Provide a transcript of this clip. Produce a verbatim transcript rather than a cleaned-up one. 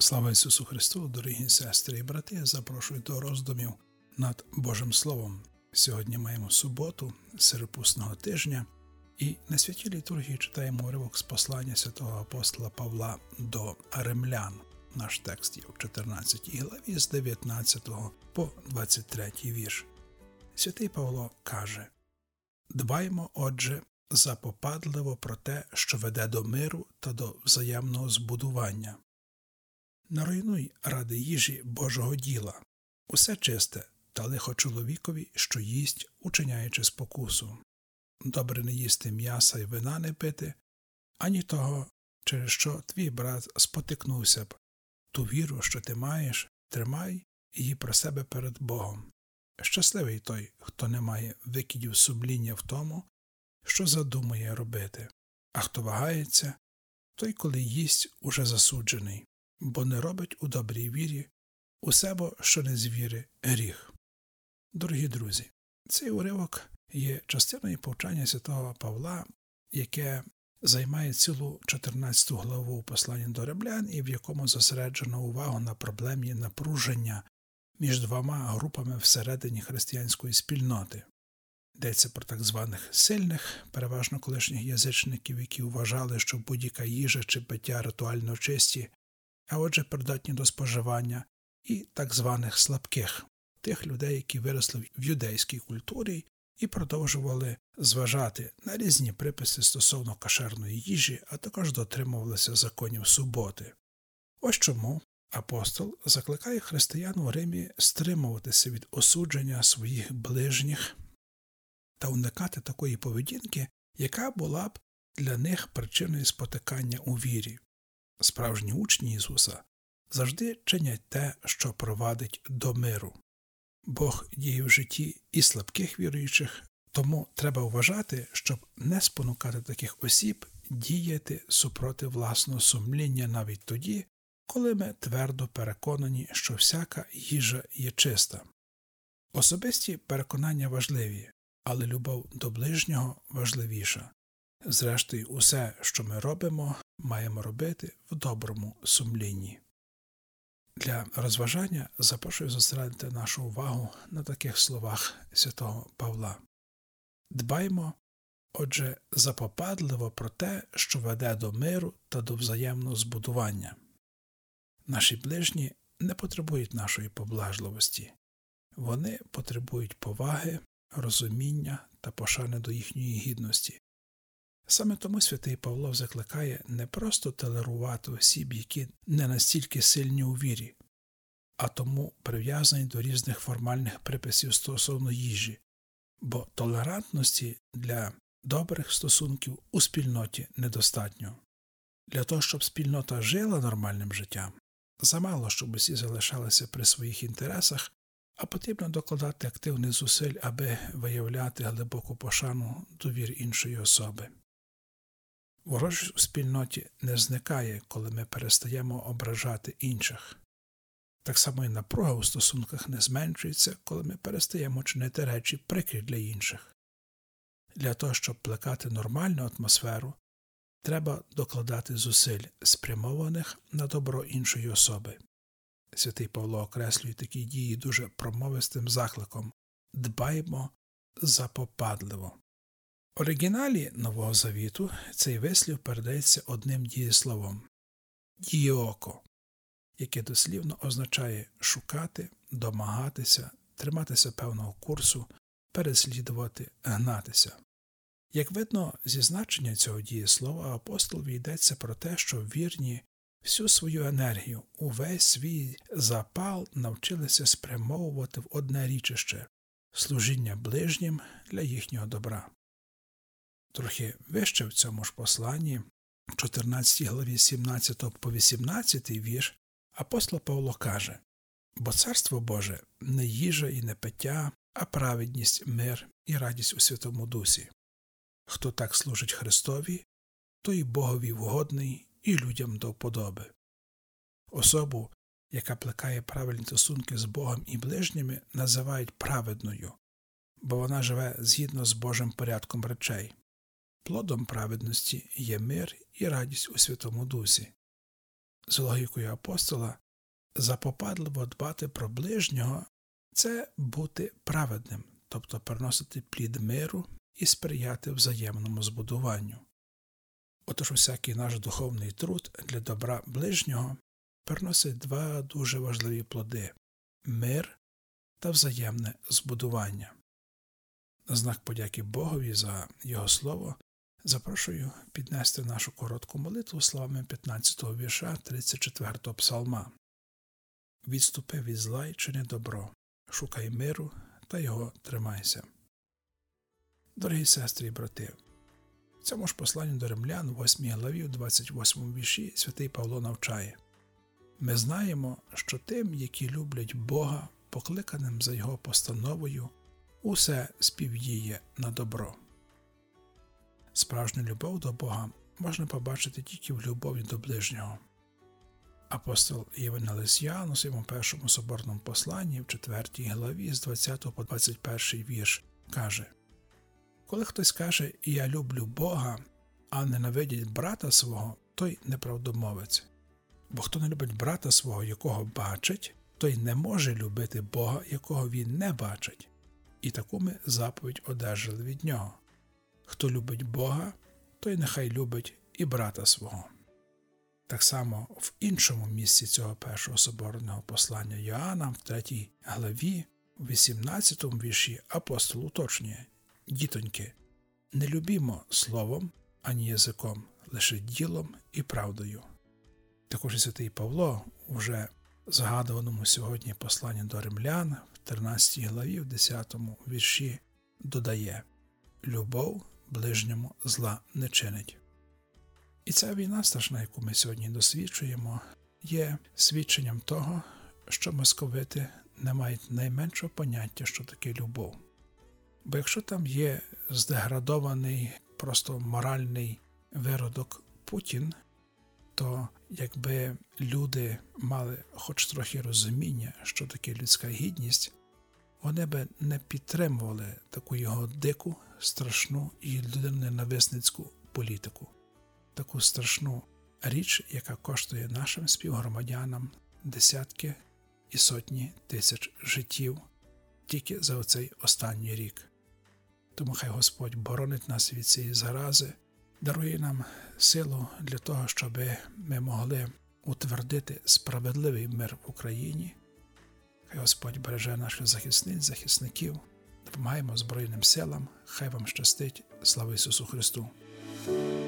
Слава Ісусу Христу, дорогі сестри і брати, запрошую до роздумів над Божим Словом. Сьогодні маємо суботу, сиропусного тижня, і на святій літургії читаємо уривок з послання святого апостола Павла до римлян. Наш текст є в чотирнадцятій главі з дев'ятнадцятого по двадцять третій вірш. Святий Павло каже: «Дбаймо, отже, запопадливо про те, що веде до миру та до взаємного збудування. Не руйнуй ради їжі Божого діла. Усе чисте та лихо чоловікові, що їсть, учиняючи спокусу. Добре не їсти м'яса й вина не пити, ані того, через що твій брат спотикнувся б. Ту віру, що ти маєш, тримай її про себе перед Богом. Щасливий той, хто не має викидів сумління в тому, що задумує робити. А хто вагається, той, коли їсть, уже засуджений, бо не робить у добрій вірі усе, бо що не з віри гріх». Дорогі друзі, цей уривок є частиною повчання святого Павла, яке займає цілу чотирнадцяту главу послання до римлян і в якому зосереджено увагу на проблемі напруження між двома групами всередині християнської спільноти. Йдеться про так званих сильних, переважно колишніх язичників, які вважали, що будь-яка їжа чи пиття ритуально чисті, а отже придатні до споживання, і так званих слабких, тих людей, які виросли в юдейській культурі і продовжували зважати на різні приписи стосовно кошерної їжі, а також дотримувалися законів суботи. Ось чому апостол закликає християн у Римі стримуватися від осудження своїх ближніх та уникати такої поведінки, яка була б для них причиною спотикання у вірі. Справжні учні Ісуса завжди чинять те, що провадить до миру. Бог діє в житті і слабких віруючих, тому треба вважати, щоб не спонукати таких осіб діяти супроти власного сумління навіть тоді, коли ми твердо переконані, що всяка їжа є чиста. Особисті переконання важливі, але любов до ближнього важливіша. Зрештою, усе, що ми робимо, маємо робити в доброму сумлінні. Для розважання запрошую зосередити нашу увагу на таких словах святого Павла. «Дбаймо, отже, запопадливо про те, що веде до миру та до взаємного збудування». Наші ближні не потребують нашої поблажливості. Вони потребують поваги, розуміння та пошани до їхньої гідності. Саме тому святий Павло закликає не просто толерувати осіб, які не настільки сильні у вірі, а тому прив'язані до різних формальних приписів стосовно їжі, бо толерантності для добрих стосунків у спільноті недостатньо. Для того, щоб спільнота жила нормальним життям, замало, щоб усі залишалися при своїх інтересах, а потрібно докладати активних зусиль, аби виявляти глибоку пошану до вір іншої особи. Ворожість у спільноті не зникає, коли ми перестаємо ображати інших. Так само і напруга у стосунках не зменшується, коли ми перестаємо чинити речі прикрі для інших. Для того, щоб плекати нормальну атмосферу, треба докладати зусиль, спрямованих на добро іншої особи. Святий Павло окреслює такі дії дуже промовистим закликом «Дбаймо запопадливо». В оригіналі Нового Завіту цей вислів передається одним дієсловом – «дієоко», яке дослівно означає шукати, домагатися, триматися певного курсу, переслідувати, гнатися. Як видно зі значення цього дієслова, апостолові йдеться про те, що вірні всю свою енергію, увесь свій запал навчилися спрямовувати в одне річище – служіння ближнім для їхнього добра. Трохи вище в цьому ж посланні, в чотирнадцятій главі сімнадцятого по вісімнадцятий вірш, апостол Павло каже: «Бо Царство Боже не їжа і не пиття, а праведність, мир і радість у Святому Дусі. Хто так служить Христові, той Богові вгодний і людям до вподоби». Особу, яка плекає правильні стосунки з Богом і ближніми, називають праведною, бо вона живе згідно з Божим порядком речей. Плодом праведності є мир і радість у Святому Дусі. з логікою апостола, запопадливо дбати про ближнього – це бути праведним, тобто приносити плід миру і сприяти взаємному збудуванню. Отож усякий наш духовний труд для добра ближнього приносить два дуже важливі плоди – мир та взаємне збудування. На знак подяки Богові за Його Слово запрошую піднести нашу коротку молитву словами п'ятнадцятого вірша тридцять четвертого псалма. «Відступи від зла й чини добро, шукай миру та його тримайся». Дорогі сестри і брати, в цьому ж посланні до римлян, у восьмій главі, у двадцять восьмому вірші, святий Павло навчає: «Ми знаємо, що тим, які люблять Бога, покликаним за Його постановою, усе співдіє на добро». Справжню любов до Бога можна побачити тільки в любові до ближнього. Апостол Євангелист Іоанн у своєму першому соборному посланні в четвертій главі з двадцятого по двадцять перший вірш каже: «Коли хтось каже «Я люблю Бога», а ненавидить брата свого, той неправдомовець. Бо хто не любить брата свого, якого бачить, той не може любити Бога, якого він не бачить. І таку ми заповідь одержали від нього: хто любить Бога, той нехай любить і брата свого». Так само в іншому місці цього першого соборного послання Йоанна, в третій главі, у вісімнадцятому вірші, апостол уточнює: «Дітоньки, не любімо словом, ані язиком, лише ділом і правдою». Також і святий Павло, уже згадуваному сьогодні посланні до римлян, в тринадцятій главі, в десятому вірші, додає: «Любов ближньому зла не чинить». І ця війна страшна, яку ми сьогодні досвідчуємо, є свідченням того, що московити не мають найменшого поняття, що таке любов. Бо якщо там є здеградований, просто моральний виродок Путін, то якби люди мали хоч трохи розуміння, що таке людська гідність, вони би не підтримували таку його дику, страшну і людиноненависницьку політику. Таку страшну річ, яка коштує нашим співгромадянам десятки і сотні тисяч життів тільки за оцей останній рік. Тому хай Господь боронить нас від цієї зарази, дарує нам силу для того, щоб ми могли утвердити справедливий мир в Україні. Хай Господь береже наших захисниць, захисників, допомагаємо Збройним силам, хай вам щастить. Слава Ісусу Христу!